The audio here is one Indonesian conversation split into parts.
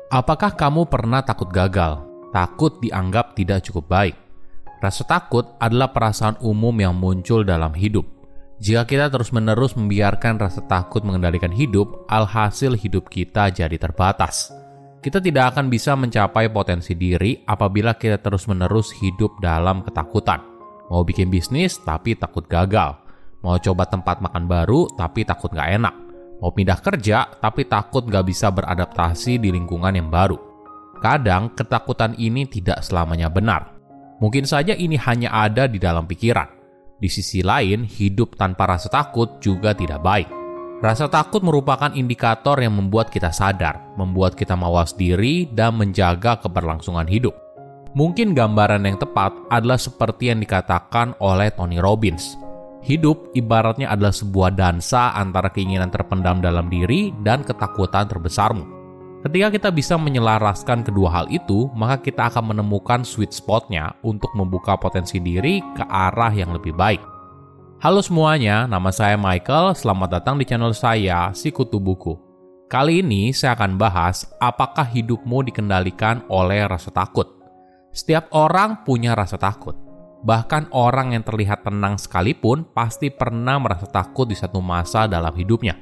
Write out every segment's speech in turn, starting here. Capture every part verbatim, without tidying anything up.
Apakah kamu pernah takut gagal? Takut dianggap tidak cukup baik? Rasa takut adalah perasaan umum yang muncul dalam hidup. Jika kita terus-menerus membiarkan rasa takut mengendalikan hidup, alhasil hidup kita jadi terbatas. Kita tidak akan bisa mencapai potensi diri apabila kita terus-menerus hidup dalam ketakutan. Mau bikin bisnis tapi takut gagal. Mau coba tempat makan baru tapi takut gak enak. Mau pindah kerja, tapi takut gak bisa beradaptasi di lingkungan yang baru. Kadang, ketakutan ini tidak selamanya benar. Mungkin saja ini hanya ada di dalam pikiran. Di sisi lain, hidup tanpa rasa takut juga tidak baik. Rasa takut merupakan indikator yang membuat kita sadar, membuat kita mawas diri, dan menjaga keberlangsungan hidup. Mungkin gambaran yang tepat adalah seperti yang dikatakan oleh Tony Robbins. Hidup ibaratnya adalah sebuah dansa antara keinginan terpendam dalam diri dan ketakutan terbesarmu. Ketika kita bisa menyelaraskan kedua hal itu, maka kita akan menemukan sweet spot-nya untuk membuka potensi diri ke arah yang lebih baik. Halo semuanya, nama saya Michael, selamat datang di channel saya, Sikutu Buku. Kali ini saya akan bahas apakah hidupmu dikendalikan oleh rasa takut. Setiap orang punya rasa takut. Bahkan orang yang terlihat tenang sekalipun pasti pernah merasa takut di satu masa dalam hidupnya.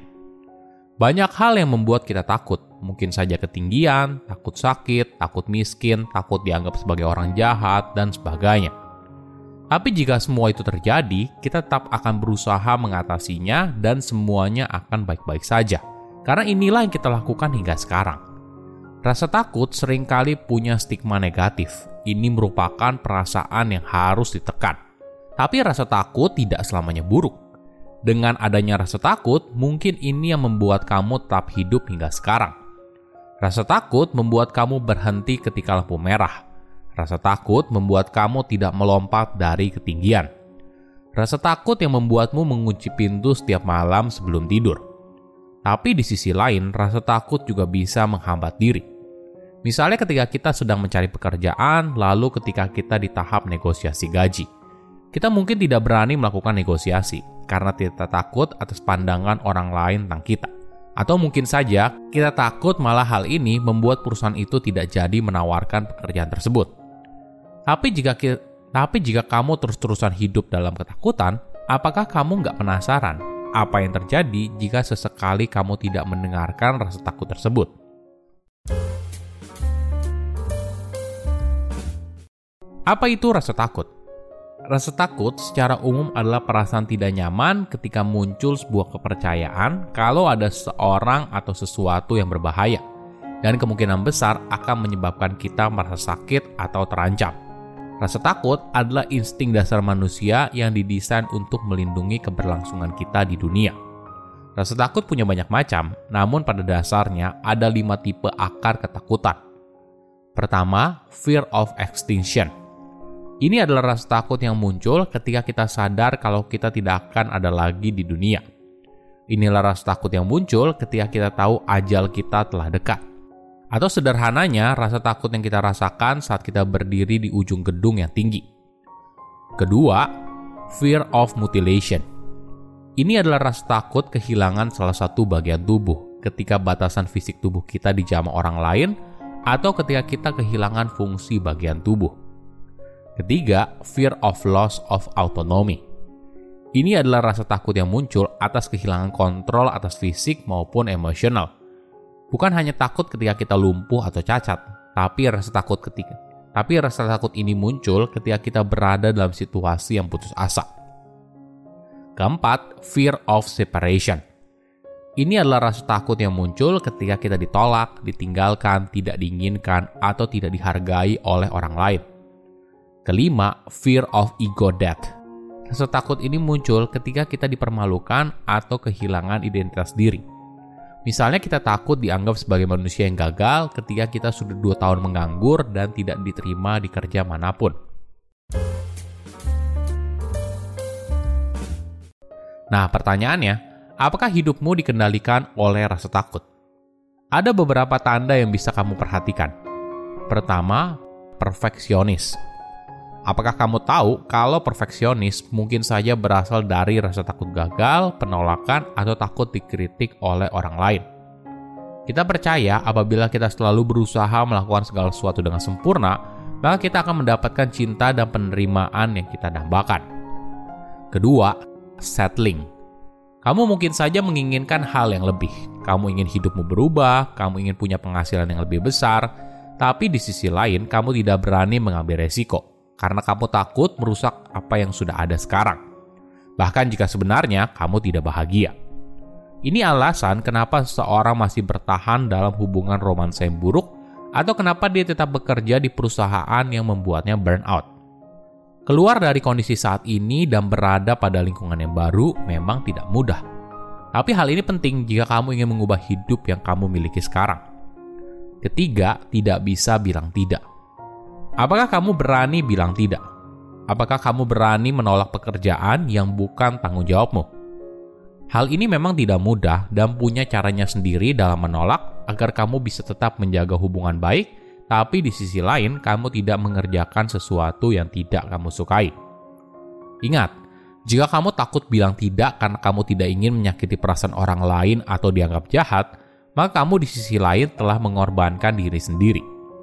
Banyak hal yang membuat kita takut, mungkin saja ketinggian, takut sakit, takut miskin, takut dianggap sebagai orang jahat, dan sebagainya. Tapi jika semua itu terjadi, kita tetap akan berusaha mengatasinya dan semuanya akan baik-baik saja. Karena inilah yang kita lakukan hingga sekarang. Rasa takut seringkali punya stigma negatif. Ini merupakan perasaan yang harus ditekan. Tapi rasa takut tidak selamanya buruk. Dengan adanya rasa takut, mungkin ini yang membuat kamu tetap hidup hingga sekarang. Rasa takut membuat kamu berhenti ketika lampu merah. Rasa takut membuat kamu tidak melompat dari ketinggian. Rasa takut yang membuatmu mengunci pintu setiap malam sebelum tidur. Tapi di sisi lain, rasa takut juga bisa menghambat diri. Misalnya ketika kita sedang mencari pekerjaan, lalu ketika kita di tahap negosiasi gaji. Kita mungkin tidak berani melakukan negosiasi, karena kita takut atas pandangan orang lain tentang kita. Atau mungkin saja, kita takut malah hal ini membuat perusahaan itu tidak jadi menawarkan pekerjaan tersebut. Tapi jika, kita, tapi jika kamu terus-terusan hidup dalam ketakutan, apakah kamu nggak penasaran apa yang terjadi jika sesekali kamu tidak mendengarkan rasa takut tersebut? Apa itu rasa takut? Rasa takut secara umum adalah perasaan tidak nyaman ketika muncul sebuah kepercayaan kalau ada seseorang atau sesuatu yang berbahaya dan kemungkinan besar akan menyebabkan kita merasa sakit atau terancam. Rasa takut adalah insting dasar manusia yang didesain untuk melindungi keberlangsungan kita di dunia. Rasa takut punya banyak macam, namun pada dasarnya ada lima tipe akar ketakutan. Pertama, fear of extinction. Ini adalah rasa takut yang muncul ketika kita sadar kalau kita tidak akan ada lagi di dunia. Inilah rasa takut yang muncul ketika kita tahu ajal kita telah dekat. Atau sederhananya, rasa takut yang kita rasakan saat kita berdiri di ujung gedung yang tinggi. Kedua, fear of mutilation. Ini adalah rasa takut kehilangan salah satu bagian tubuh ketika batasan fisik tubuh kita dijamah orang lain atau ketika kita kehilangan fungsi bagian tubuh. Ketiga, fear of loss of autonomy. Ini adalah rasa takut yang muncul atas kehilangan kontrol atas fisik maupun emosional. Bukan hanya takut ketika kita lumpuh atau cacat, tapi rasa takut ketika tapi rasa takut ini muncul ketika kita berada dalam situasi yang putus asa. Keempat, fear of separation. Ini adalah rasa takut yang muncul ketika kita ditolak, ditinggalkan, tidak diinginkan, atau tidak dihargai oleh orang lain. Kelima, fear of ego death. Rasa takut ini muncul ketika kita dipermalukan atau kehilangan identitas diri. Misalnya kita takut dianggap sebagai manusia yang gagal ketika kita sudah dua tahun menganggur dan tidak diterima di kerja manapun. Nah, pertanyaannya, apakah hidupmu dikendalikan oleh rasa takut? Ada beberapa tanda yang bisa kamu perhatikan. Pertama, perfeksionis. Apakah kamu tahu kalau perfeksionis mungkin saja berasal dari rasa takut gagal, penolakan, atau takut dikritik oleh orang lain? Kita percaya apabila kita selalu berusaha melakukan segala sesuatu dengan sempurna, maka kita akan mendapatkan cinta dan penerimaan yang kita dambakan. Kedua, settling. Kamu mungkin saja menginginkan hal yang lebih. Kamu ingin hidupmu berubah, kamu ingin punya penghasilan yang lebih besar, tapi di sisi lain kamu tidak berani mengambil resiko, karena kamu takut merusak apa yang sudah ada sekarang. Bahkan jika sebenarnya kamu tidak bahagia. Ini alasan kenapa seseorang masih bertahan dalam hubungan romansa yang buruk atau kenapa dia tetap bekerja di perusahaan yang membuatnya burnout. Keluar dari kondisi saat ini dan berada pada lingkungan yang baru memang tidak mudah. Tapi hal ini penting jika kamu ingin mengubah hidup yang kamu miliki sekarang. Ketiga, tidak bisa bilang tidak. Apakah kamu berani bilang tidak? Apakah kamu berani menolak pekerjaan yang bukan tanggung jawabmu? Hal ini memang tidak mudah dan punya caranya sendiri dalam menolak agar kamu bisa tetap menjaga hubungan baik, tapi di sisi lain kamu tidak mengerjakan sesuatu yang tidak kamu sukai. Ingat, jika kamu takut bilang tidak karena kamu tidak ingin menyakiti perasaan orang lain atau dianggap jahat, maka kamu di sisi lain telah mengorbankan diri sendiri.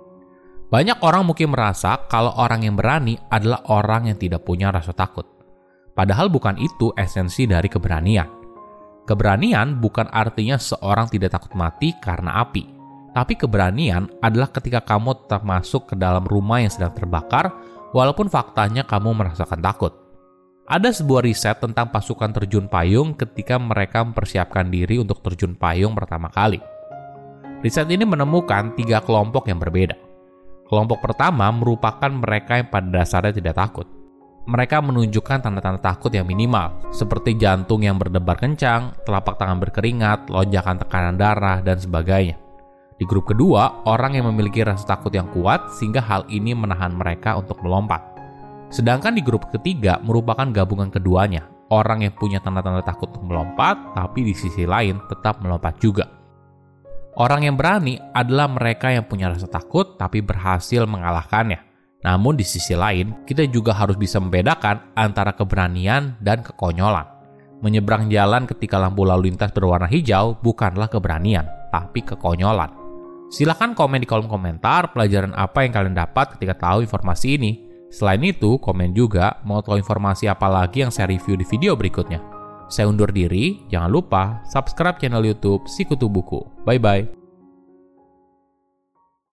Banyak orang mungkin merasa kalau orang yang berani adalah orang yang tidak punya rasa takut. Padahal bukan itu esensi dari keberanian. Keberanian bukan artinya seorang tidak takut mati karena api. Tapi keberanian adalah ketika kamu tetap masuk ke dalam rumah yang sedang terbakar, walaupun faktanya kamu merasakan takut. Ada sebuah riset tentang pasukan terjun payung ketika mereka mempersiapkan diri untuk terjun payung pertama kali. Riset ini menemukan tiga kelompok yang berbeda. Kelompok pertama merupakan mereka yang pada dasarnya tidak takut. Mereka menunjukkan tanda-tanda takut yang minimal, seperti jantung yang berdebar kencang, telapak tangan berkeringat, lonjakan tekanan darah, dan sebagainya. Di grup kedua, orang yang memiliki rasa takut yang kuat sehingga hal ini menahan mereka untuk melompat. Sedangkan di grup ketiga merupakan gabungan keduanya, orang yang punya tanda-tanda takut untuk melompat, tapi di sisi lain tetap melompat juga. Orang yang berani adalah mereka yang punya rasa takut tapi berhasil mengalahkannya. Namun di sisi lain, kita juga harus bisa membedakan antara keberanian dan kekonyolan. Menyeberang jalan ketika lampu lalu lintas berwarna hijau bukanlah keberanian, tapi kekonyolan. Silahkan komen di kolom komentar pelajaran apa yang kalian dapat ketika tahu informasi ini. Selain itu, komen juga mau tahu informasi apa lagi yang saya review di video berikutnya. Saya undur diri, jangan lupa subscribe channel YouTube Sikutu Buku. Bye-bye.